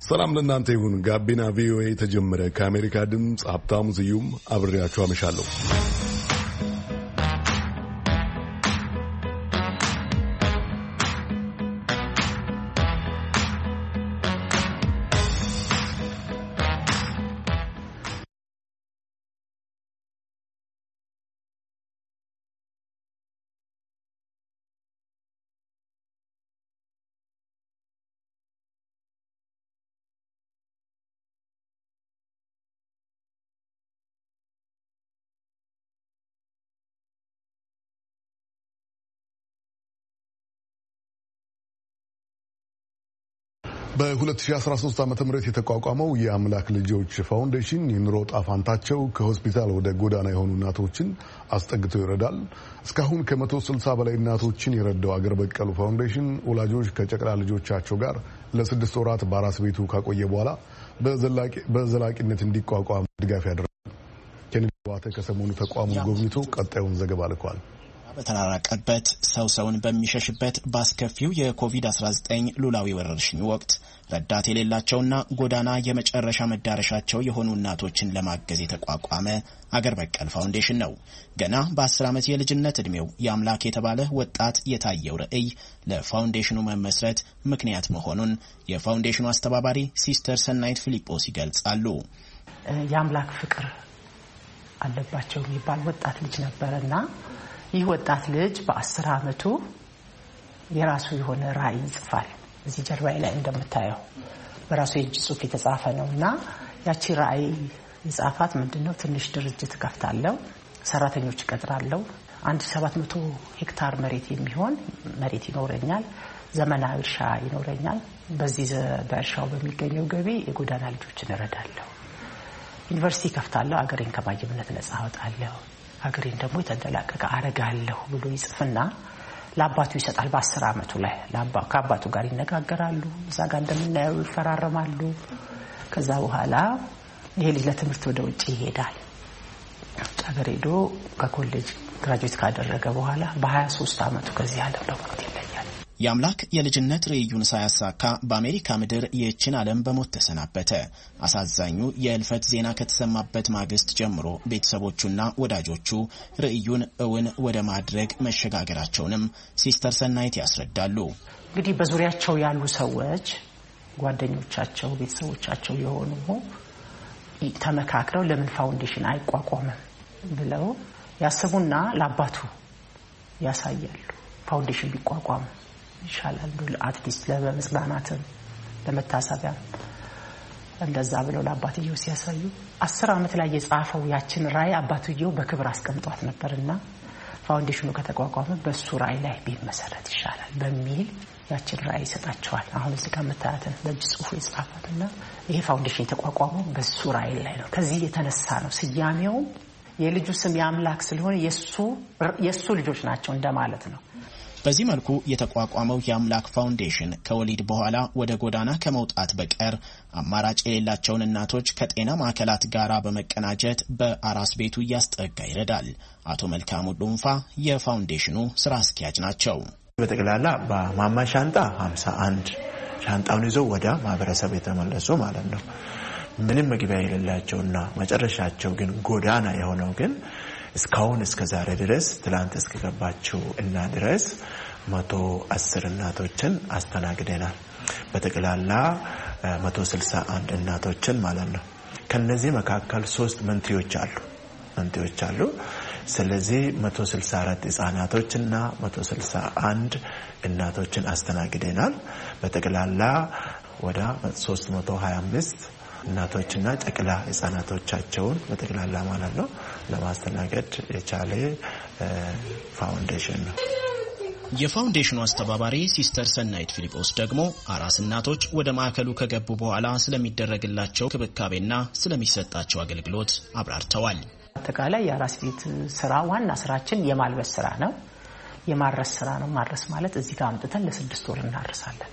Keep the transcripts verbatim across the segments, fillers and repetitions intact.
ሰላም ለእናንተ ይሁን። ጋቢና ቪኦኤ ተጀመረ። ከአሜሪካ ድምፅ ሀብታሙ ስዩም አብሬያችሁ አመሻለሁ። በ2013 ዓመተ ምህረት የተቋቋመው የአምላክ ልጆች ፋውንዴሽን የኑሮ ጣፋንታቸው ከሆስፒታል ወደ ጎዳና የሆኑ እናቶችን አስጠግቶ ይረዳል። እስካሁን ከመቶ ስልሳ በላይ እናቶችን የረዳው አገር በቀሉ ፋውንዴሽን ወላጆች ከጨቅላ ልጆቻቸው ጋር ለስድስት ወራት በአራስ ቤቱ ካቆየ በኋላ በዘላቂነት እንዲቋቋም ድጋፍ ያደርጋል። ኬኔዲ ባተ ከሰሞኑ ተቋሙን ጎብኝቶ ቀጣዩን ዘገባ ልኳል። በተራራቀበት ሰው ሰውን በሚሸሽበት በአስከፊው የኮቪድ አስራ ዘጠኝ ሉላዊ ወረርሽኝ ወቅት ረዳት የሌላቸውና ጎዳና የመጨረሻ መዳረሻቸው የሆኑ እናቶችን ለማገዝ የተቋቋመ አገር በቀል ፋውንዴሽን ነው። ገና በአስር ዓመት የልጅነት ዕድሜው የአምላክ የተባለ ወጣት የታየው ራዕይ ለፋውንዴሽኑ መመስረት ምክንያት መሆኑን የፋውንዴሽኑ አስተባባሪ ሲስተር ሰናይት ፊሊጶስ ይገልጻሉ። የአምላክ ፍቅር አለባቸው የሚባል ወጣት ልጅ ነበርና ይህ ወጣት ልጅ በአስር ዓመቱ የራሱ የሆነ ራዕይ ይጽፋል። እዚህ ጀርባዬ ላይ እንደምታየው በራሱ የእጅ ጽሑፍ የተጻፈ ነውና ያቺ ራዕይ የጻፋት ምንድነው? ትንሽ ድርጅት ከፍታለሁ፣ ሰራተኞች እቀጥራለሁ፣ አንድ ሺህ ሰባት መቶ ሄክታር መሬት የሚሆን መሬት ይኖረኛል፣ ዘመናዊ እርሻ ይኖረኛል። በዚህ በእርሻው በሚገኘው ገቢ የጎዳና ልጆችን እረዳለሁ፣ ዩኒቨርሲቲ ከፍታለሁ፣ አገሬን ከማይምነት ነጻ አወጣለሁ፣ ሀገሬን ደግሞ የተደላቀቀ አረጋለሁ ብሎ ይጽፍና ለአባቱ ይሰጣል። በአስር ዓመቱ ላይ ከአባቱ ጋር ይነጋገራሉ። እዛ ጋር እንደምናየው ይፈራረማሉ። ከዛ በኋላ ይሄ ልጅ ለትምህርት ወደ ውጭ ይሄዳል። ሀገር ሄዶ ከኮሌጅ ግራጁዌት ካደረገ በኋላ በሀያ ሶስት ዓመቱ ከዚህ ዓለም በሞት ይለያል። የአምላክ የልጅነት ራዕዩን ሳያሳካ በአሜሪካ ምድር ይህችን ዓለም በሞት ተሰናበተ። አሳዛኙ የእልፈት ዜና ከተሰማበት ማግስት ጀምሮ ቤተሰቦቹና ወዳጆቹ ራዕዩን እውን ወደ ማድረግ መሸጋገራቸውንም ሲስተር ሰናይት ያስረዳሉ። እንግዲህ በዙሪያቸው ያሉ ሰዎች ጓደኞቻቸው፣ ቤተሰቦቻቸው የሆኑ ተመካክረው ለምን ፋውንዴሽን አይቋቋምም ብለው ያስቡና ለአባቱ ያሳያሉ። ፋውንዴሽን ቢቋቋም ይሻላል አትሊስት ለመጽናናትም ለመታሰቢያ እንደዛ ብለው ለአባትየው ሲያሳዩ አስር ዓመት ላይ የጻፈው ያችን ራዕይ አባትየው በክብር አስቀምጧት ነበርና ፋውንዴሽኑ ከተቋቋመ በሱ ራዕይ ላይ ቢመሰረት ይሻላል በሚል ያችን ራዕይ ይሰጣቸዋል። አሁን እዚህ ጋር መታያትን በእጅ ጽሑፍ የጻፈውና ይሄ ፋውንዴሽን የተቋቋመው በሱ ራዕይ ላይ ነው። ከዚህ የተነሳ ነው ስያሜው የልጁ ስም የአምላክ ስለሆነ የሱ የሱ ልጆች ናቸው እንደማለት ነው። በዚህ መልኩ የተቋቋመው የአምላክ ፋውንዴሽን ከወሊድ በኋላ ወደ ጎዳና ከመውጣት በቀር አማራጭ የሌላቸውን እናቶች ከጤና ማዕከላት ጋር በመቀናጀት በአራስ ቤቱ እያስጠጋ ይረዳል። አቶ መልካሙ ዱንፋ የፋውንዴሽኑ ስራ አስኪያጅ ናቸው። በጠቅላላ በማማ ሻንጣ ሃምሳ አንድ ሻንጣውን ይዘው ወደ ማህበረሰብ የተመለሱ ማለት ነው። ምንም መግቢያ የሌላቸውና መጨረሻቸው ግን ጎዳና የሆነው ግን እስካሁን እስከ ዛሬ ድረስ ትላንት እስከገባቸው እና ድረስ መቶ አስር እናቶችን አስተናግደናል። በጠቅላላ መቶ ስልሳ አንድ እናቶችን ማለት ነው። ከነዚህ መካከል ሶስት መንትዮች አሉ መንትዮች አሉ። ስለዚህ መቶ ስልሳ አራት ህጻናቶችና መቶ ስልሳ አንድ እናቶችን አስተናግደናል። በጠቅላላ ወደ ሶስት መቶ ሀያ አምስት እናቶችና ጨቅላ ህጻናቶቻቸውን በጠቅላላ ማለት ነው ለማስተናገድ የቻለ ፋውንዴሽን ነው። የፋውንዴሽኑ አስተባባሪ ሲስተር ሰናይት ፊሊጶስ ደግሞ አራስ እናቶች ወደ ማዕከሉ ከገቡ በኋላ ስለሚደረግላቸው ክብካቤና ስለሚሰጣቸው አገልግሎት አብራርተዋል። አጠቃላይ የአራስ ቤት ስራ ዋና ስራችን የማልበስ ስራ ነው፣ የማረስ ስራ ነው። ማረስ ማለት እዚህ ጋር አምጥተን ለስድስት ወር እናርሳለን።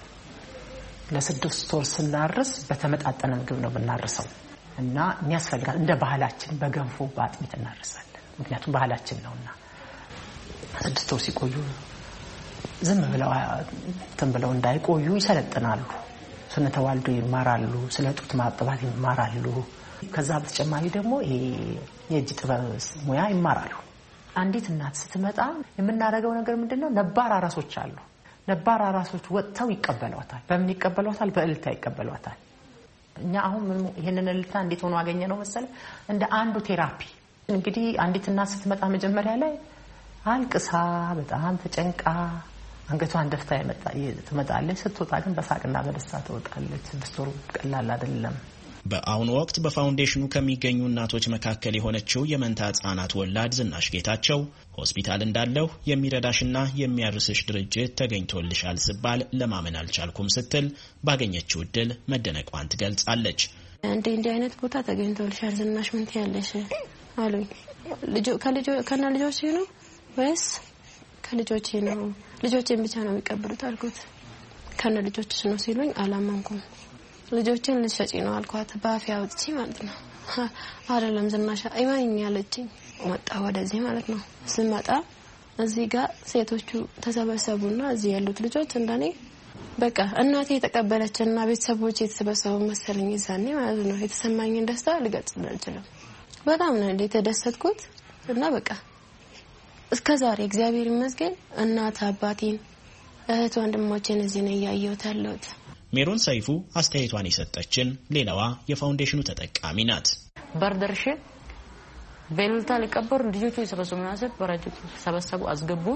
ለስድስት ወር ስናርስ በተመጣጠነ ምግብ ነው የምናርሰው እና የሚያስፈልጋል እንደ ባህላችን በገንፎ በአጥሚት እናርሳለን። ምክንያቱም ባህላችን ነውና ስድስት ወር ሲቆዩ ዝም ብለው ተንብለው እንዳይቆዩ ይሰለጥናሉ። ስነ ተዋልዶ ይማራሉ፣ ስለ ጡት ማጥባት ይማራሉ። ከዛ በተጨማሪ ደግሞ ይሄ የእጅ ጥበብ ሙያ ይማራሉ። አንዲት እናት ስትመጣ የምናደርገው ነገር ምንድነው? ነባር አራሶች አሉ። ነባር አራሶች ወጥተው ይቀበሏታል። በምን ይቀበሏታል? በእልልታ ይቀበሏታል። እኛ አሁን ይሄንን እልልታ እንዴት ሆኖ አገኘ ነው መሰለ እንደ አንዱ ቴራፒ። እንግዲህ አንዲት እናት ስትመጣ መጀመሪያ ላይ አልቅሳ በጣም ተጨንቃ አንገቷን ደፍታ ትመጣለች። ስትወጣ ግን በሳቅና በደስታ ትወጣለች። ስድስት ወር ቀላል አይደለም። በአሁኑ ወቅት በፋውንዴሽኑ ከሚገኙ እናቶች መካከል የሆነችው የመንታ ህጻናት ወላድ ዝናሽ ጌታቸው ሆስፒታል እንዳለው የሚረዳሽና የሚያርስሽ ድርጅት ተገኝቶልሻል ስባል ለማመን አልቻልኩም ስትል ባገኘችው እድል መደነቋን ትገልጻለች። እንዴ እንዴ አይነት ቦታ ተገኝቶልሻል ዝናሽ ምን ትያለሽ አሉኝ። ልጆ ከልጆ ከና ልጆች ነው ወይስ ከልጆች ነው? ልጆችን ብቻ ነው የሚቀበሉት አልኩት። ከነ ልጆች ነው ሲሉኝ አላመንኩም። ልጆችን ልትሸጪ ነው አልኳት ባፊ አውጥቼ ማለት ነው። አይደለም ዝናሽ አይማኝ ያለችኝ። ወጣ ወደዚህ ማለት ነው። ስመጣ እዚህ ጋር ሴቶቹ ተሰበሰቡና እዚህ ያሉት ልጆች እንደኔ በቃ እናቴ የተቀበለችና ቤተሰቦቼ የተሰበሰቡ መሰለኝ ይዛኔ ማለት ነው። የተሰማኝን ደስታ ልገልጽ አልችልም። በጣም ነው የተደሰትኩት እና በቃ እስከዛሬ እግዚአብሔር ይመስገን እናት አባቴን እህት ወንድሞቼን እዚህ ነው ያየሁት ያለሁት። ሜሮን ሰይፉ አስተያየቷን የሰጠችን ሌላዋ የፋውንዴሽኑ ተጠቃሚ ናት። በርደርሽ በእልልታ ለቀበሩ ልጆቹ ይሰበሰቡ ናቸው። በራጁ ሰበሰቡ አስገቡ።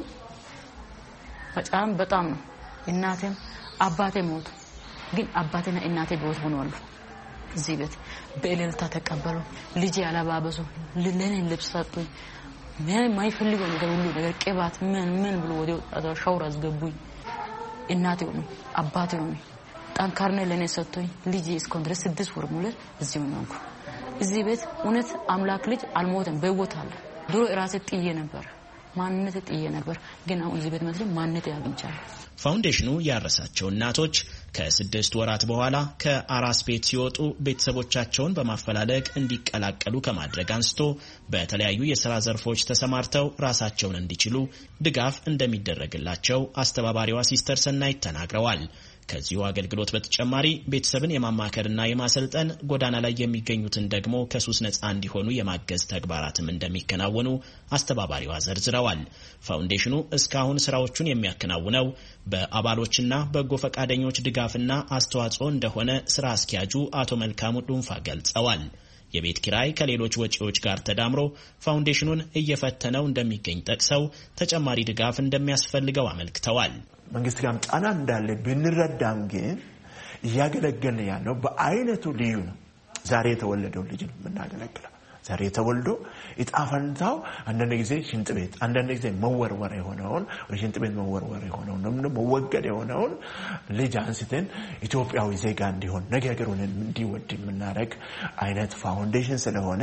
በጣም በጣም ነው እናቴም አባቴ ሞቱ። ግን አባቴና እናቴ በህይወት ሆነዋል። እዚህ ቤት በእልልታ ተቀበሉ። ልጅ ያላባበሱ ለኔ ልብስ ሰጡኝ። ምን ማይፈልገው ነገር ሁሉ ነገር ቅባት ምን ምን ብሎ ወዲያው ሻወር አስገቡኝ። እናቴ ነው አባቴ ነው ጠንካርነ ለኔ ሰጥቶኝ ልጅ እስኮንድረስ ስድስት ወር ሙሉ እዚህ ነው። እዚህ ቤት እውነት አምላክ ልጅ አልሞተም በህይወት አለ። ድሮ ራሴ ጥዬ ነበር ማንነት ጥዬ ነበር። ግን አሁን እዚህ ቤት መስለ ማንነት ያገኝቻለሁ። ፋውንዴሽኑ ያረሳቸው እናቶች ከስድስት ወራት በኋላ ከአራስ ቤት ሲወጡ ቤተሰቦቻቸውን በማፈላለግ እንዲቀላቀሉ ከማድረግ አንስቶ በተለያዩ የሥራ ዘርፎች ተሰማርተው ራሳቸውን እንዲችሉ ድጋፍ እንደሚደረግላቸው አስተባባሪዋ ሲስተር ሰናይት ተናግረዋል። ከዚሁ አገልግሎት በተጨማሪ ቤተሰብን የማማከርና የማሰልጠን ጎዳና ላይ የሚገኙትን ደግሞ ከሱስ ነፃ እንዲሆኑ የማገዝ ተግባራትም እንደሚከናወኑ አስተባባሪዋ ዘርዝረዋል። ፋውንዴሽኑ እስካሁን ስራዎቹን የሚያከናውነው በአባሎችና በጎ ፈቃደኞች ድጋፍና አስተዋጽኦ እንደሆነ ስራ አስኪያጁ አቶ መልካሙ ዱንፋ ገልጸዋል። የቤት ኪራይ ከሌሎች ወጪዎች ጋር ተዳምሮ ፋውንዴሽኑን እየፈተነው እንደሚገኝ ጠቅሰው ተጨማሪ ድጋፍ እንደሚያስፈልገው አመልክተዋል። መንግስት ጋር ጫና እንዳለ ብንረዳም ግን እያገለገልን ያለው በአይነቱ ልዩ ነው። ዛሬ የተወለደው ልጅ ነው የምናገለግለው። ዛሬ ተወልዶ ኢጣፈንታው አንዳንድ ጊዜ ሽንጥ ቤት አንዳንድ ጊዜ መወርወር የሆነውን ወይ ሽንጥ ቤት መወርወር የሆነውን ነው መወገድ የሆነውን ልጅ አንስተን ኢትዮጵያዊ ዜጋ እንዲሆን ነገሩን እንዲወድ የምናደርግ አይነት ፋውንዴሽን ስለሆነ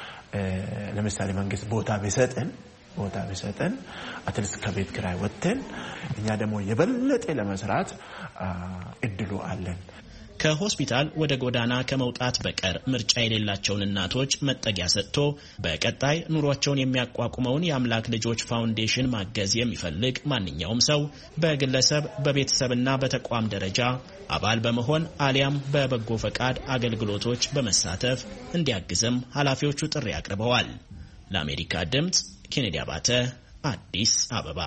ለምሳሌ መንግስት ቦታ ቢሰጠን ቦታ ቢሰጠን አትሊስት ከቤት ኪራይ ወጥተን እኛ ደግሞ የበለጠ ለመስራት እድሉ አለን። ከሆስፒታል ወደ ጎዳና ከመውጣት በቀር ምርጫ የሌላቸውን እናቶች መጠጊያ ሰጥቶ በቀጣይ ኑሯቸውን የሚያቋቁመውን የአምላክ ልጆች ፋውንዴሽን ማገዝ የሚፈልግ ማንኛውም ሰው በግለሰብ በቤተሰብና በተቋም ደረጃ አባል በመሆን አሊያም በበጎ ፈቃድ አገልግሎቶች በመሳተፍ እንዲያግዝም ኃላፊዎቹ ጥሪ አቅርበዋል። ለአሜሪካ ድምጽ ኬኔዲ አባተ አዲስ አበባ።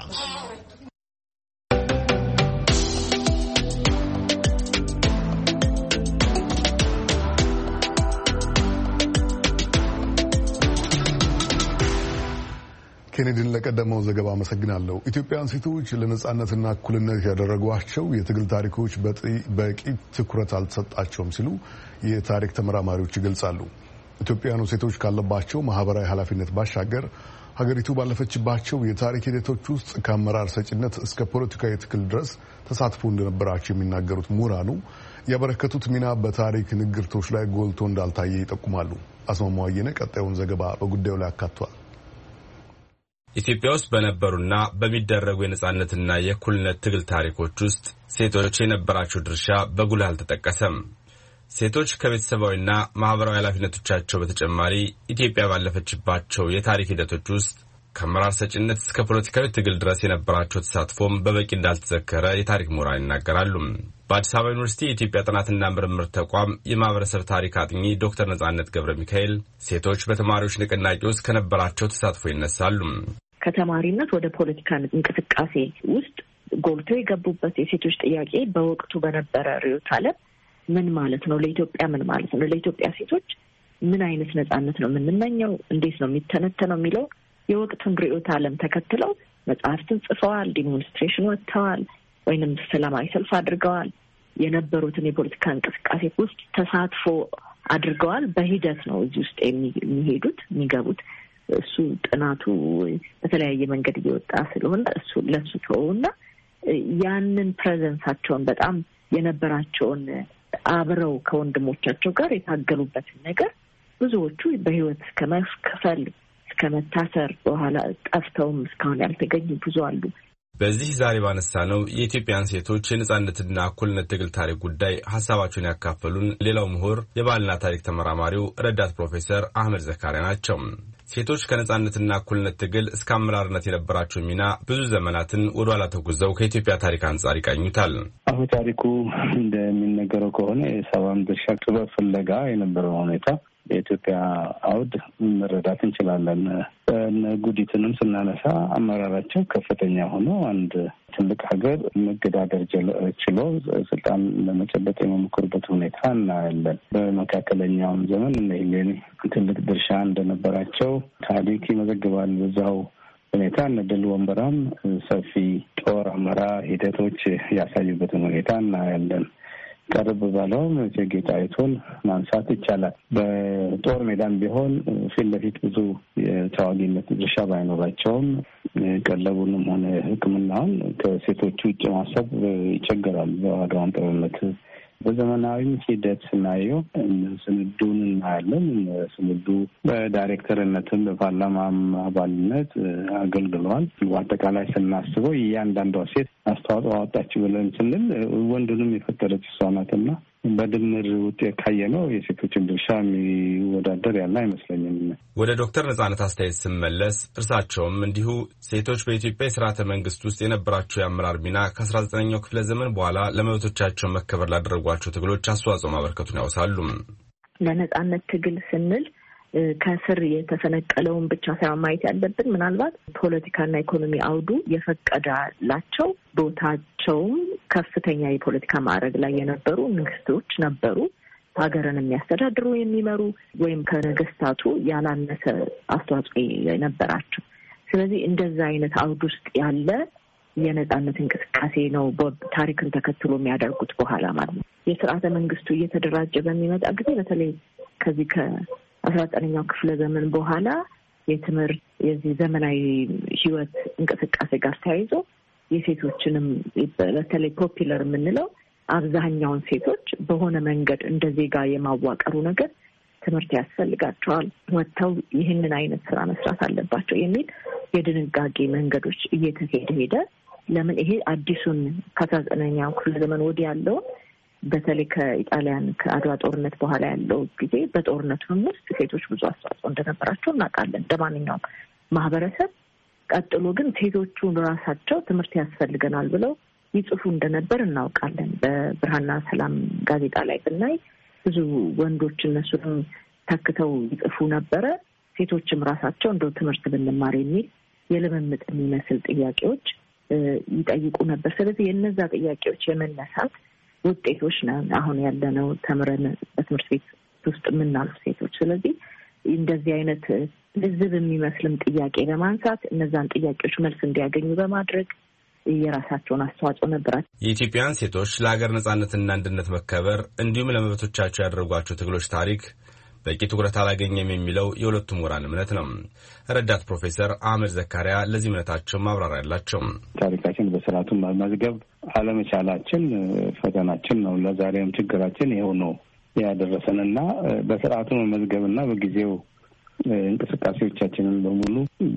ኬኔዲን ለቀደመው ዘገባ አመሰግናለሁ። ኢትዮጵያውያን ሴቶች ለነጻነትና እኩልነት ያደረጓቸው የትግል ታሪኮች በቂ ትኩረት አልተሰጣቸውም ሲሉ የታሪክ ተመራማሪዎች ይገልጻሉ። ኢትዮጵያውያኑ ሴቶች ካለባቸው ማህበራዊ ኃላፊነት ባሻገር ሀገሪቱ ባለፈችባቸው የታሪክ ሂደቶች ውስጥ ከአመራር ሰጭነት እስከ ፖለቲካዊ ትግል ድረስ ተሳትፎ እንደነበራቸው የሚናገሩት ምሁራኑ ያበረከቱት ሚና በታሪክ ንግርቶች ላይ ጎልቶ እንዳልታየ ይጠቁማሉ። አስማማው አየነ ቀጣዩን ዘገባ በጉዳዩ ላይ አካቷል። ኢትዮጵያ ውስጥ በነበሩና በሚደረጉ የነጻነትና የእኩልነት ትግል ታሪኮች ውስጥ ሴቶች የነበራቸው ድርሻ በጉልህ አልተጠቀሰም። ሴቶች ከቤተሰባዊና ማህበራዊ ኃላፊነቶቻቸው በተጨማሪ ኢትዮጵያ ባለፈችባቸው የታሪክ ሂደቶች ውስጥ ከአመራር ሰጭነት እስከ ፖለቲካዊ ትግል ድረስ የነበራቸው ተሳትፎም በበቂ እንዳልተዘከረ የታሪክ ምሁራን ይናገራሉ። በአዲስ አበባ ዩኒቨርሲቲ የኢትዮጵያ ጥናትና ምርምር ተቋም የማህበረሰብ ታሪክ አጥኚ ዶክተር ነጻነት ገብረ ሚካኤል ሴቶች በተማሪዎች ንቅናቄ ውስጥ ከነበራቸው ተሳትፎ ይነሳሉ። ከተማሪነት ወደ ፖለቲካ እንቅስቃሴ ውስጥ ጎልተው የገቡበት የሴቶች ጥያቄ በወቅቱ በነበረ ርዕዮተ ዓለም ምን ማለት ነው? ለኢትዮጵያ ምን ማለት ነው? ለኢትዮጵያ ሴቶች ምን አይነት ነጻነት ነው የምንመኘው? እንዴት ነው የሚተነተነው የሚለው የወቅቱን ርዕዮተ ዓለም ተከትለው መጽሐፍትን ጽፈዋል፣ ዲሞንስትሬሽን ወጥተዋል፣ ወይንም ሰላማዊ ሰልፍ አድርገዋል። የነበሩትን የፖለቲካ እንቅስቃሴ ውስጥ ተሳትፎ አድርገዋል። በሂደት ነው እዚህ ውስጥ የሚሄዱት የሚገቡት። እሱ ጥናቱ በተለያየ መንገድ እየወጣ ስለሆነ እሱ ለሱ ተወውና ያንን ፕሬዘንሳቸውን በጣም የነበራቸውን አብረው ከወንድሞቻቸው ጋር የታገሉበትን ነገር ብዙዎቹ በህይወት እስከ መክፈል እስከ መታሰር በኋላ ጠፍተውም እስካሁን ያልተገኙ ብዙ አሉ። በዚህ ዛሬ ባነሳ ነው የኢትዮጵያን ሴቶች የነጻነትና እኩልነት ትግል ታሪክ ጉዳይ ሀሳባቸውን ያካፈሉን ሌላው ምሁር የባህልና ታሪክ ተመራማሪው ረዳት ፕሮፌሰር አህመድ ዘካሪያ ናቸው። ሴቶች ከነጻነትና እኩልነት ትግል እስከ አመራርነት የነበራቸው ሚና ብዙ ዘመናትን ወደ ኋላ ተጉዘው ከኢትዮጵያ ታሪክ አንጻር ይቃኙታል። አሁን ታሪኩ እንደሚነገረው ከሆነ የሰባም ድርሻ ጥበብ ፍለጋ የነበረው ሁኔታ የኢትዮጵያ አውድ መረዳት እንችላለን። ጉዲትንም ስናነሳ አመራራቸው ከፍተኛ ሆኖ አንድ ትልቅ ሀገር መገዳደር ችሎ ስልጣን ለመጨበጥ የመሞከሩበት ሁኔታ እናያለን። በመካከለኛውም ዘመን እነዚህ ትልቅ ድርሻ እንደነበራቸው ታሪክ ይመዘግባል። በዛው ሁኔታ እነ ድል ወንበራም ሰፊ ጦር አመራ ሂደቶች ያሳዩበትን ሁኔታ እናያለን። ቀርብ ባለው እቴጌ ጣይቱን ማንሳት ይቻላል። በጦር ሜዳም ቢሆን ፊት ለፊት ብዙ የተዋጊነት ድርሻ ባይኖራቸውም ቀለቡንም ሆነ ሕክምናውን ከሴቶቹ ውጭ ማሰብ ይቸገራል። በአድዋም ጦርነት በዘመናዊም ሂደት ስናየው ስንዱን እናያለን። ስንዱ በዳይሬክተርነትም በፓርላማም አባልነት አገልግለዋል። በአጠቃላይ ስናስበው እያንዳንዷ ሴት አስተዋጽኦ አወጣች ብለን ስንል ወንዱንም የፈጠረች እሷ ናትና በድምር ውጤት ካየነው የሴቶችን ድርሻ የሚወዳደር ያለ አይመስለኝም። ወደ ዶክተር ነጻነት አስተያየት ስመለስ እርሳቸውም እንዲሁ ሴቶች በኢትዮጵያ የስርዓተ መንግስት ውስጥ የነበራቸው የአመራር ሚና ከአስራ ዘጠነኛው ክፍለ ዘመን በኋላ ለመብቶቻቸው መከበር ላደረጓቸው ትግሎች አስተዋጽኦ ማበርከቱን ያውሳሉ። ለነጻነት ትግል ስንል ከስር የተፈነቀለውን ብቻ ሳይሆን ማየት ያለብን ምናልባት ፖለቲካና ኢኮኖሚ አውዱ የፈቀዳላቸው ቦታቸውም ከፍተኛ የፖለቲካ ማዕረግ ላይ የነበሩ ንግስቶች ነበሩ። ሀገርን የሚያስተዳድሩ የሚመሩ ወይም ከነገስታቱ ያላነሰ አስተዋጽኦ የነበራቸው። ስለዚህ እንደዛ አይነት አውድ ውስጥ ያለ የነጻነት እንቅስቃሴ ነው ታሪክን ተከትሎ የሚያደርጉት በኋላ ማለት ነው። የስርዓተ መንግስቱ እየተደራጀ በሚመጣ ጊዜ በተለይ ከዚህ ከአስራ ዘጠነኛው ክፍለ ዘመን በኋላ የትምህርት የዚህ ዘመናዊ ህይወት እንቅስቃሴ ጋር ተያይዞ የሴቶችንም በተለይ ፖፒለር የምንለው አብዛኛውን ሴቶች በሆነ መንገድ እንደ ዜጋ የማዋቀሩ ነገር ትምህርት ያስፈልጋቸዋል፣ ወጥተው ይህንን አይነት ስራ መስራት አለባቸው የሚል የድንጋጌ መንገዶች እየተሄደ ሄደ። ለምን ይሄ አዲሱን ከአስራ ዘጠነኛው ክፍለ ዘመን ወዲህ ያለው በተለይ ከኢጣሊያን ከአድዋ ጦርነት በኋላ ያለው ጊዜ በጦርነቱም ውስጥ ሴቶች ብዙ አስተዋጽኦ እንደነበራቸው እናውቃለን እንደ ማንኛውም ማህበረሰብ። ቀጥሎ ግን ሴቶቹ ራሳቸው ትምህርት ያስፈልገናል ብለው ይጽፉ እንደነበር እናውቃለን። በብርሃንና ሰላም ጋዜጣ ላይ ብናይ ብዙ ወንዶች እነሱንም ተክተው ይጽፉ ነበረ። ሴቶችም ራሳቸው እንደው ትምህርት ብንማር የሚል የልምምጥ የሚመስል ጥያቄዎች ይጠይቁ ነበር። ስለዚህ የእነዛ ጥያቄዎች የመነሳት ውጤቶች ነን አሁን ያለነው ተምረን በትምህርት ቤት ውስጥ የምናልፍ ሴቶች። ስለዚህ እንደዚህ አይነት ልዝብ የሚመስልም ጥያቄ በማንሳት እነዛን ጥያቄዎች መልስ እንዲያገኙ በማድረግ የራሳቸውን አስተዋጽኦ ነበራቸው። የኢትዮጵያን ሴቶች ለሀገር ነጻነትና አንድነት መከበር እንዲሁም ለመብቶቻቸው ያደረጓቸው ትግሎች ታሪክ በቂ ትኩረት አላገኘም የሚለው የሁለቱም ምሁራን እምነት ነው። ረዳት ፕሮፌሰር አህመድ ዘካሪያ ለዚህ እምነታቸው ማብራሪያ ያላቸው ታሪካችን በስርዓቱ መዝገብ አለመቻላችን ፈተናችን ነው። ለዛሬም ችግራችን ይኸው ነው ያደረሰንና በስርዓቱ መዝገብና በጊዜው እንቅስቃሴዎቻችንን በሙሉ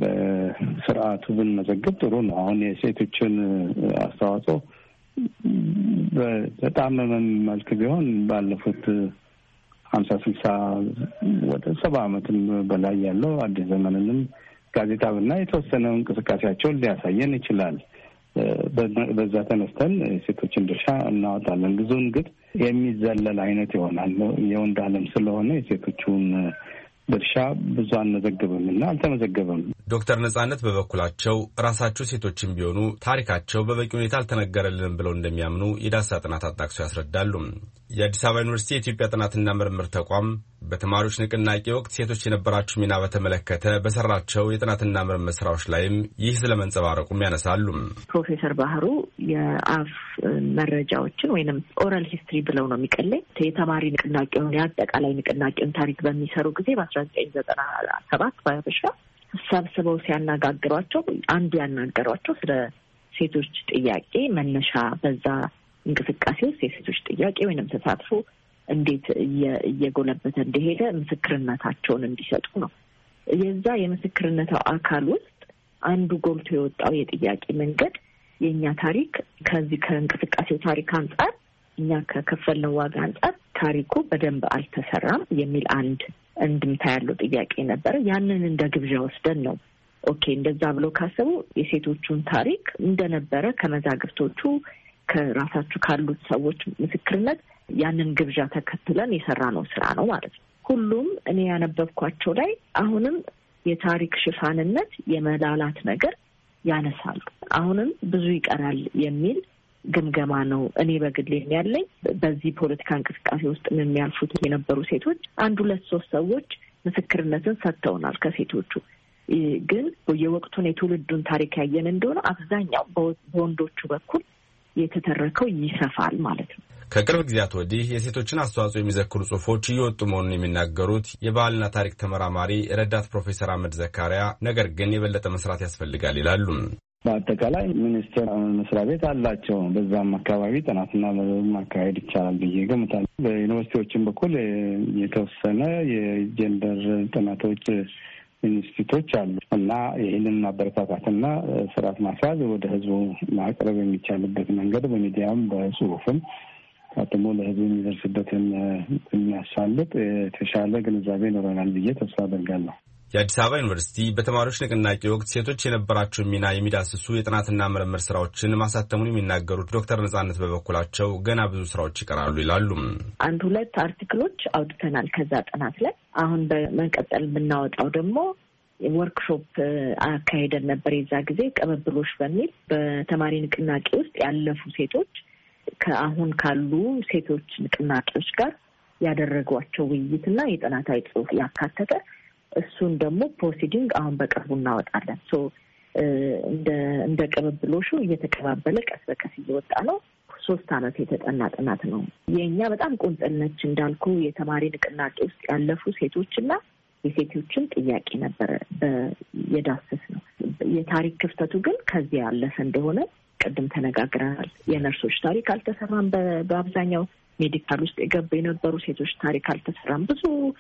በስርዓቱ ብንመዘግብ ጥሩ ነው። አሁን የሴቶችን አስተዋጽኦ በጣም መልክ ቢሆን ባለፉት ሀምሳ ስልሳ ወደ ሰባ ዓመትም በላይ ያለው አዲስ ዘመንንም ጋዜጣ ብናይ የተወሰነው እንቅስቃሴያቸውን ሊያሳየን ይችላል። በዛ ተነስተን ሴቶችን ድርሻ እናወጣለን። ብዙውን ግን የሚዘለል አይነት ይሆናል። የወንድ ዓለም ስለሆነ የሴቶቹን ድርሻ ብዙ አንዘግብምና አልተመዘገበም። ዶክተር ነጻነት በበኩላቸው ራሳቸው ሴቶችን ቢሆኑ ታሪካቸው በበቂ ሁኔታ አልተነገረልንም ብለው እንደሚያምኑ የዳሰሳ ጥናት አጣቅሰው ያስረዳሉ። የአዲስ አበባ ዩኒቨርሲቲ የኢትዮጵያ ጥናትና ምርምር ተቋም በተማሪዎች ንቅናቄ ወቅት ሴቶች የነበራቸው ሚና በተመለከተ በሰራቸው የጥናትና ምርምር ስራዎች ላይም ይህ ስለመንጸባረቁም ያነሳሉ። ፕሮፌሰር ባህሩ የአፍ መረጃዎችን ወይንም ኦራል ሂስትሪ ብለው ነው የሚቀለኝ የተማሪ ንቅናቄውን የአጠቃላይ ንቅናቄውን ታሪክ በሚሰሩ ጊዜ በአስራ ዘጠኝ ዘጠና ሰባት ባያበሻ ሰብስበው ሲያነጋግሯቸው አንዱ ያናገሯቸው ስለ ሴቶች ጥያቄ መነሻ በዛ እንቅስቃሴ ውስጥ የሴቶች ጥያቄ ወይንም ተሳትፎ እንዴት እየጎለበተ እንደሄደ ምስክርነታቸውን እንዲሰጡ ነው። የዛ የምስክርነታው አካል ውስጥ አንዱ ጎልቶ የወጣው የጥያቄ መንገድ የኛ ታሪክ ከዚህ ከእንቅስቃሴው ታሪክ አንጻር እኛ ከከፈልነው ዋጋ አንጻር ታሪኩ በደንብ አልተሰራም የሚል አንድ እንድምታ ያለው ጥያቄ ነበር። ያንን እንደ ግብዣ ወስደን ነው ኦኬ እንደዛ ብሎ ካሰቡ የሴቶቹን ታሪክ እንደነበረ ከመዛግብቶቹ ከራሳችሁ ካሉት ሰዎች ምስክርነት ያንን ግብዣ ተከትለን የሰራነው ስራ ነው ማለት ነው። ሁሉም እኔ ያነበብኳቸው ላይ አሁንም የታሪክ ሽፋንነት የመላላት ነገር ያነሳሉ። አሁንም ብዙ ይቀራል የሚል ግምገማ ነው እኔ በግሌ ያለኝ። በዚህ ፖለቲካ እንቅስቃሴ ውስጥ የሚያልፉት የነበሩ ሴቶች አንድ ሁለት ሶስት ሰዎች ምስክርነትን ሰጥተውናል። ከሴቶቹ ግን የወቅቱን የትውልዱን ታሪክ ያየን እንደሆነ አብዛኛው በወንዶቹ በኩል የተተረከው ይሰፋል ማለት ነው። ከቅርብ ጊዜያት ወዲህ የሴቶችን አስተዋጽኦ የሚዘክሩ ጽሑፎች እየወጡ መሆኑን የሚናገሩት የባህልና ታሪክ ተመራማሪ ረዳት ፕሮፌሰር አህመድ ዘካሪያ ነገር ግን የበለጠ መስራት ያስፈልጋል ይላሉ። በአጠቃላይ ሚኒስቴር መስሪያ ቤት አላቸው። በዛም አካባቢ ጥናትና ማካሄድ ይቻላል ብዬ ገምታለሁ። በዩኒቨርሲቲዎችም በኩል የተወሰነ የጀንደር ጥናቶች ኢንስቲትዩቶች አሉ እና ይህንን ማበረታታትና ስርዓት ማስያዝ ወደ ህዝቡ ማቅረብ የሚቻልበት መንገድ በሚዲያም በጽሁፍም ታትሞ ለህዝቡ የሚደርስበትን የሚያሳልጥ የተሻለ ግንዛቤ ይኖረናል ብዬ ተስፋ አደርጋለሁ። የአዲስ አበባ ዩኒቨርሲቲ በተማሪዎች ንቅናቄ ወቅት ሴቶች የነበራቸውን ሚና የሚዳስሱ የጥናትና ምርምር ስራዎችን ማሳተሙን የሚናገሩት ዶክተር ነጻነት በበኩላቸው ገና ብዙ ስራዎች ይቀራሉ ይላሉ። አንድ ሁለት አርቲክሎች አውጥተናል ከዛ ጥናት ላይ። አሁን በመቀጠል የምናወጣው ደግሞ ወርክሾፕ አካሄደን ነበር የዛ ጊዜ ቅብብሎሽ በሚል በተማሪ ንቅናቄ ውስጥ ያለፉ ሴቶች ከአሁን ካሉ ሴቶች ንቅናቄዎች ጋር ያደረጓቸው ውይይትና የጥናታዊ ጽሑፍ ያካተተ እሱን ደግሞ ፕሮሲዲንግ አሁን በቅርቡ እናወጣለን። ሶ እንደ እንደ ቅብብሎሹ እየተቀባበለ ቀስ በቀስ እየወጣ ነው። ሶስት አመት የተጠና ጥናት ነው። የኛ በጣም ቁንጥል ነች እንዳልኩ የተማሪ ንቅናቄ ውስጥ ያለፉ ሴቶችና የሴቶችን ጥያቄ ነበር የዳሰስ ነው። የታሪክ ክፍተቱ ግን ከዚህ ያለፈ እንደሆነ ቀደም ተነጋግረናል። የነርሶች ታሪክ አልተሰራም። በአብዛኛው ሜዲካል ውስጥ የገቡ የነበሩ ሴቶች ታሪክ አልተሰራም። ብዙ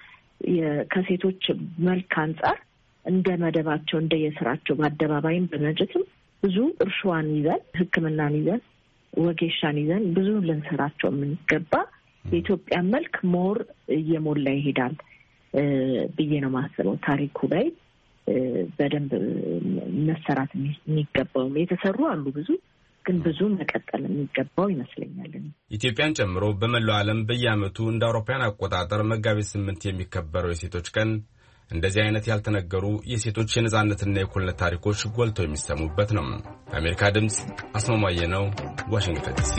ከሴቶች መልክ አንጻር እንደ መደባቸው እንደ የስራቸው በአደባባይም በመጀትም ብዙ እርሻዋን ይዘን ሕክምናን ይዘን ወጌሻን ይዘን ብዙ ልንሰራቸው የምንገባ የኢትዮጵያ መልክ ሞር እየሞላ ይሄዳል ብዬ ነው ማስበው። ታሪኩ ላይ በደንብ መሰራት የሚገባው የተሰሩ አሉ ብዙ ግን ብዙ መቀጠል የሚገባው ይመስለኛል። ኢትዮጵያን ጨምሮ በመላው ዓለም በየዓመቱ እንደ አውሮፓውያን አቆጣጠር መጋቢት ስምንት የሚከበረው የሴቶች ቀን እንደዚህ አይነት ያልተነገሩ የሴቶች የነጻነትና የእኩልነት ታሪኮች ጎልተው የሚሰሙበት ነው። የአሜሪካ ድምፅ አስማማየ ነው፣ ዋሽንግተን ዲሲ።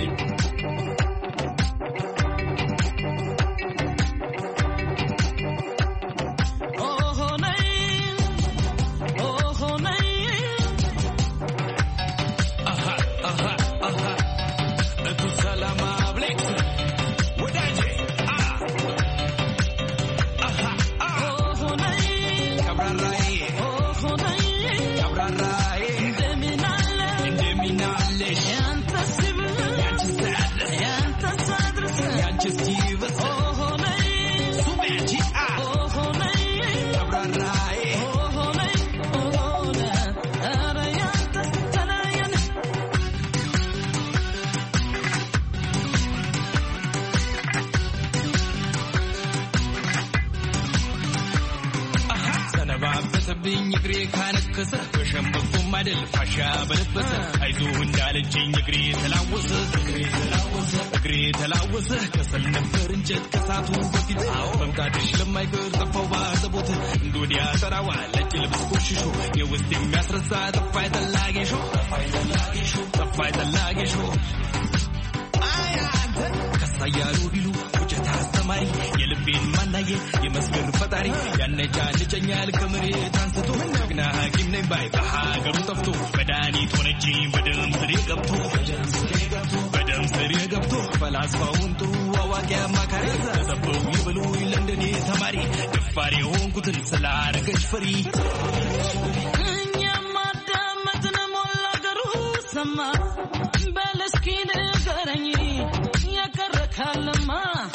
Yeah. አይደል ፋሻ በለበሰ አይዞ እንዳለችኝ እግሬ ተላወሰ እግሬ ተላወሰ እግሬ ተላወሰ ከሰል ነበር እንጨት ከሳቱ በፊት መምጣትሽ ለማይቀር ጠፋው ባዘቦት እንዶዲያ ተራዋ ለጭ ልብስ ቆሽሾ የውስጥ የሚያስረሳ ጠፋይ ተላጌሾ ጠፋይ ተላጌሾ ጠፋይ ተላጌሾ አያንተ ከሳያሉ ቢሉ ውጨታ አስተማሪ የልቤን ማናየ የመስገር ፈጣሪ ያነጃ ልጨኛል ከመሬት አንስቶ ግና ሐኪም ነኝ ባይ በሀገሩ ጠፍቶ መድኃኒት ሆነችኝ በደም ስሬ ገብቶ በደም ስሬ ገብቶ ፈላስፋውን ጥሩ አዋቂ አማካሪ ተሰበው ይበሉ ለንደኔ ተማሪ ደፋሪ ሆንኩትን ስላረገች ፈሪ እኛም አዳመጥን ሞላ ገሩ ሰማ በለስኪ ንገረኝ የቀረ ካለማ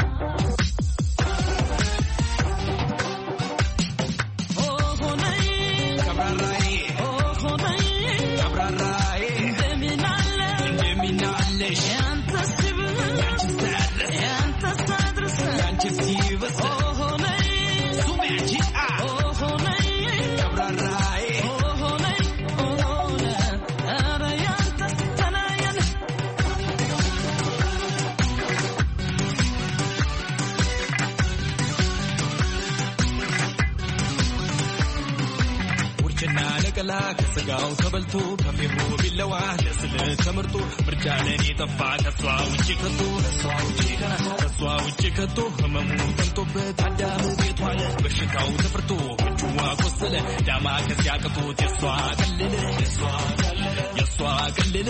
ከስጋው ተበልቶ ከፌሮ ቢለዋ ለስለ ተመርጦ ምርጫ ለኔ ጠፋ ከሷ ውጪ ከቶ ከሷ ውጪ ከቶ ህመሙ ተምቶበት አዳም ቤቷ አለ በሽታው ተፈርቶ እጁዋ ቆሰለ ዳማ ከዚያ ቅቶት የሷ ቀልለ የሷ ቀልለ የሷ ቀልለ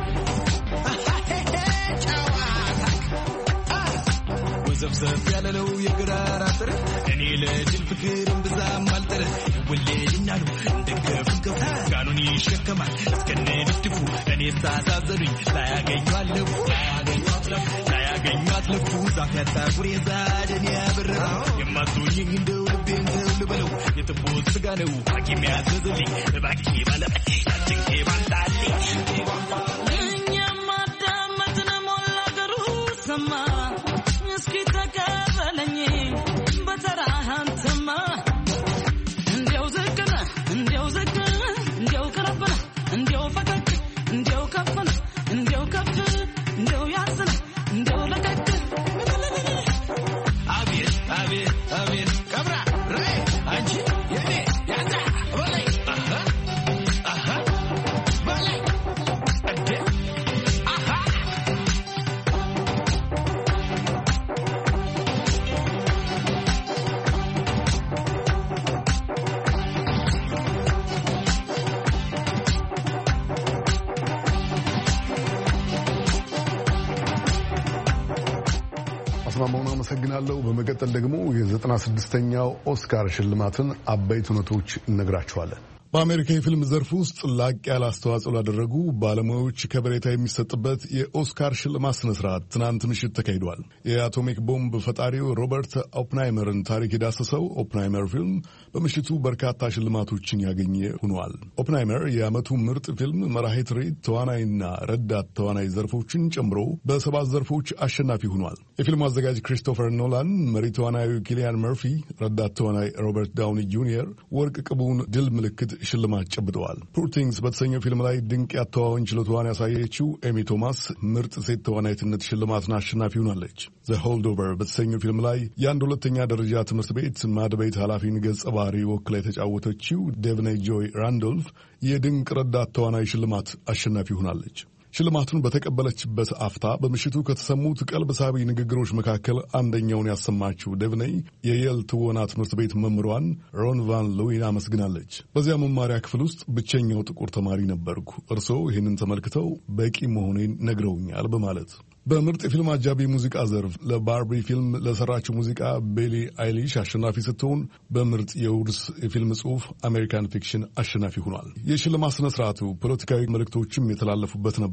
ዘብዘብ ያለው የግራራ ጥር እኔ ለጅል ፍቅር እንብዛም አልጠረ ወለድናሉ እንደከፍከፍ ጋኑን ይሸከማል እስከነ ድፍድፉ እኔ ሳሳዘሉኝ ላያገኟለሁ ላያገኟትለፉ ላያገኟትለፉ ዛፍ ያጣ ጉሬዛ ደኔ ያበረራ የማትሆኝኝ እንደው ልቤን ተው ልበለው የጥቦት ስጋ ነው ሐኪም ያዘዘልኝ እባኬ ባለጠቄ ላጭንቄ ባንዳልኝ እኛም አዳመጥን ሞላ ገሩ ሰማ አስማማውን አመሰግናለሁ። በመቀጠል ደግሞ የዘጠና ስድስተኛው ኦስካር ሽልማትን አበይት ሁነቶች እነግራችኋለን። በአሜሪካ የፊልም ዘርፍ ውስጥ ላቅ ያለ አስተዋጽኦ ላደረጉ ባለሙያዎች ከበሬታ የሚሰጥበት የኦስካር ሽልማት ስነ ስርዓት ትናንት ምሽት ተካሂዷል። የአቶሚክ ቦምብ ፈጣሪው ሮበርት ኦፕንሃይመርን ታሪክ የዳሰሰው ኦፕንሃይመር ፊልም በምሽቱ በርካታ ሽልማቶችን ያገኘ ሆኗል። ኦፕንሃይመር የዓመቱ ምርጥ ፊልም፣ መራሄ ትርኢት፣ ተዋናይና ረዳት ተዋናይ ዘርፎችን ጨምሮ በሰባት ዘርፎች አሸናፊ ሆኗል። የፊልሙ አዘጋጅ ክሪስቶፈር ኖላን፣ መሪ ተዋናዩ ኪሊያን መርፊ፣ ረዳት ተዋናይ ሮበርት ዳውኒ ጁኒየር ወርቅ ቅቡን ድል ምልክት ሽልማት ጨብጠዋል። ፑር ቲንግስ በተሰኘው ፊልም ላይ ድንቅ ያተዋወን ችሎታዋን ያሳየችው ኤሚ ቶማስ ምርጥ ሴት ተዋናይትነት ሽልማትን አሸናፊ ሆናለች። ዘ ሆልዶቨር በተሰኘው ፊልም ላይ የአንድ ሁለተኛ ደረጃ ትምህርት ቤት ማድቤት ኃላፊን ገጸ ባህሪ ወክላ የተጫወተችው ዴቭኔ ጆይ ራንዶልፍ የድንቅ ረዳት ተዋናይ ሽልማት አሸናፊ ሆናለች። ሽልማቱን በተቀበለችበት አፍታ በምሽቱ ከተሰሙት ቀልብ ሳቢ ንግግሮች መካከል አንደኛውን ያሰማችው ዴቭኔይ የየል ትወና ትምህርት ቤት መምህሯን ሮን ቫን ሉዊን አመስግናለች። በዚያ መማሪያ ክፍል ውስጥ ብቸኛው ጥቁር ተማሪ ነበርኩ፣ እርስዎ ይህንን ተመልክተው በቂ መሆኔን ነግረውኛል በማለት በምርጥ የፊልም አጃቢ ሙዚቃ ዘርፍ ለባርቢ ፊልም ለሰራችው ሙዚቃ ቤሊ አይሊሽ አሸናፊ ስትሆን በምርጥ የውርስ የፊልም ጽሑፍ አሜሪካን ፊክሽን አሸናፊ ሆኗል። የሽልማት ስነ ስርዓቱ ፖለቲካዊ መልእክቶችም የተላለፉበት ነበረ።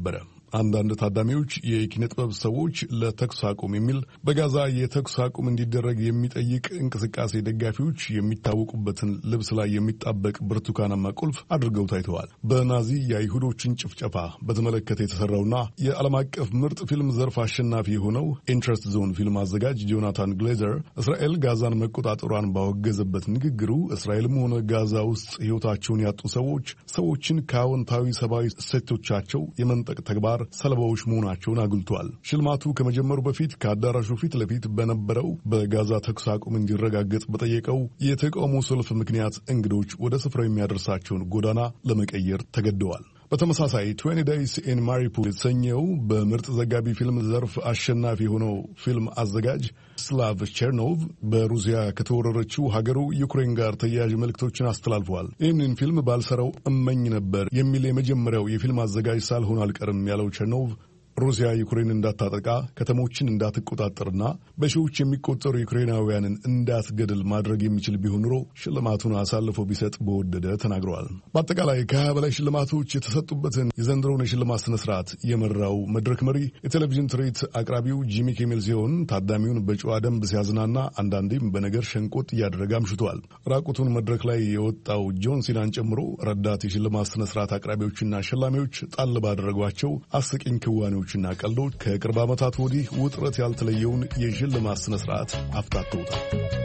አንዳንድ ታዳሚዎች የኪነ ጥበብ ሰዎች ለተኩስ አቁም የሚል በጋዛ የተኩስ አቁም እንዲደረግ የሚጠይቅ እንቅስቃሴ ደጋፊዎች የሚታወቁበትን ልብስ ላይ የሚጣበቅ ብርቱካናማ ቁልፍ አድርገው ታይተዋል። በናዚ የአይሁዶችን ጭፍጨፋ በተመለከተ የተሰራውና የዓለም አቀፍ ምርጥ ፊልም ዘርፍ አሸናፊ የሆነው ኢንትረስት ዞን ፊልም አዘጋጅ ጆናታን ግሌዘር እስራኤል ጋዛን መቆጣጠሯን ባወገዘበት ንግግሩ እስራኤልም ሆነ ጋዛ ውስጥ ሕይወታቸውን ያጡ ሰዎች ሰዎችን ከአዎንታዊ ሰብአዊ እሴቶቻቸው የመንጠቅ ተግባር ሰለባዎች መሆናቸውን አጉልቷል። ሽልማቱ ከመጀመሩ በፊት ከአዳራሹ ፊት ለፊት በነበረው በጋዛ ተኩስ አቁም እንዲረጋገጥ በጠየቀው የተቃውሞ ሰልፍ ምክንያት እንግዶች ወደ ስፍራው የሚያደርሳቸውን ጎዳና ለመቀየር ተገደዋል። በተመሳሳይ ትዌንቲ ዴይስ ኢን ማሪፑል የተሰኘው በምርጥ ዘጋቢ ፊልም ዘርፍ አሸናፊ የሆነው ፊልም አዘጋጅ ስላቭ ቸርኖቭ በሩሲያ ከተወረረችው ሀገሩ ዩክሬን ጋር ተያያዥ መልእክቶችን አስተላልፈዋል። ይህንን ፊልም ባልሰራው እመኝ ነበር የሚል የመጀመሪያው የፊልም አዘጋጅ ሳልሆን አልቀርም ያለው ቸርኖቭ ሩሲያ ዩክሬን እንዳታጠቃ ከተሞችን እንዳትቆጣጠርና በሺዎች የሚቆጠሩ ዩክሬናውያንን እንዳትገድል ማድረግ የሚችል ቢሆን ኖሮ ሽልማቱን አሳልፎ ቢሰጥ በወደደ ተናግረዋል። በአጠቃላይ ከሀያ በላይ ሽልማቶች የተሰጡበትን የዘንድሮውን የሽልማት ስነ ስርዓት የመራው መድረክ መሪ የቴሌቪዥን ትርኢት አቅራቢው ጂሚ ኪሜል ሲሆን ታዳሚውን በጨዋ ደንብ ሲያዝናና አንዳንዴም በነገር ሸንቆጥ እያደረገ አምሽቷል። ራቁቱን መድረክ ላይ የወጣው ጆን ሲናን ጨምሮ ረዳት የሽልማት ስነ ስርዓት አቅራቢዎችና ሸላሚዎች ጣል ባደረጓቸው አስቂኝ ክዋኔዎች እና ቀልዶች ከቅርብ ዓመታት ወዲህ ውጥረት ያልተለየውን የሽልማት ስነ ስርዓት አፍታተውታል።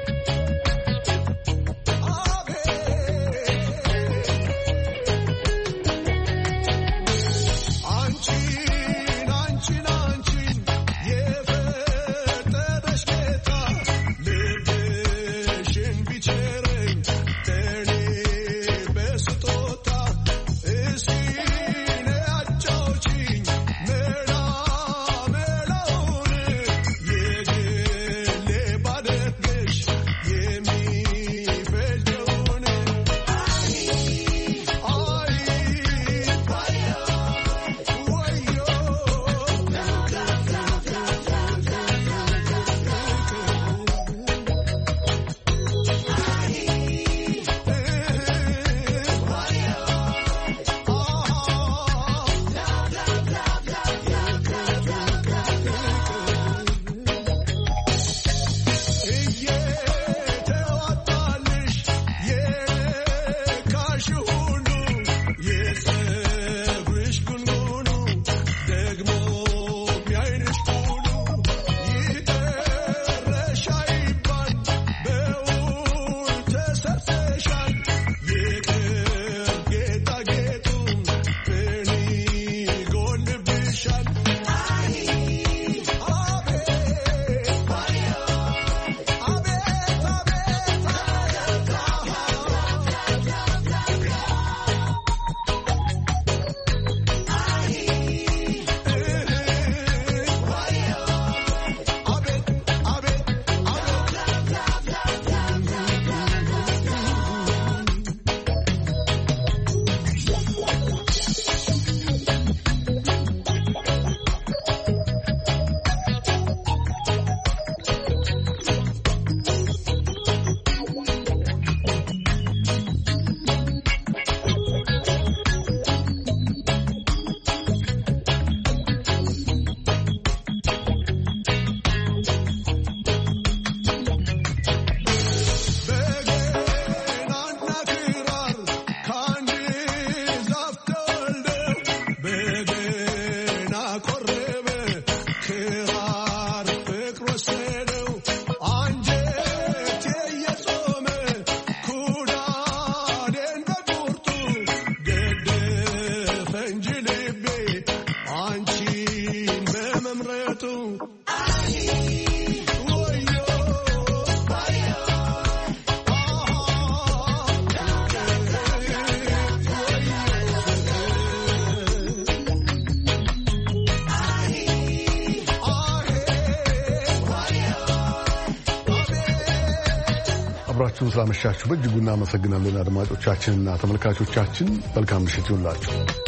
አብራችሁን ስላመሻችሁ በእጅጉ እናመሰግናለን። አድማጮቻችንና ተመልካቾቻችን መልካም ምሽት ይሁንላችሁ።